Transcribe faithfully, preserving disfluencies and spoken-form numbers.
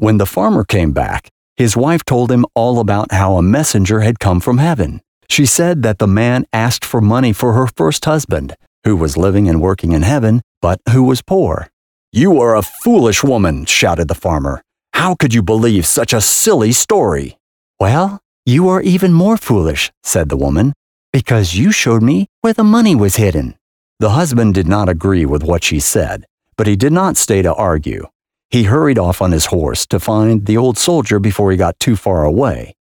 When the farmer came back, his wife told him all about how a messenger had come from heaven. She said that the man asked for money for her first husband, who was living and working in heaven, but who was poor. "You are a foolish woman," shouted the farmer. "How could you believe such a silly story?" "Well, you are even more foolish," said the woman, "because you showed me where the money was hidden." The husband did not agree with what she said, but he did not stay to argue. He hurried off on his horse to find the old soldier before he got too far away.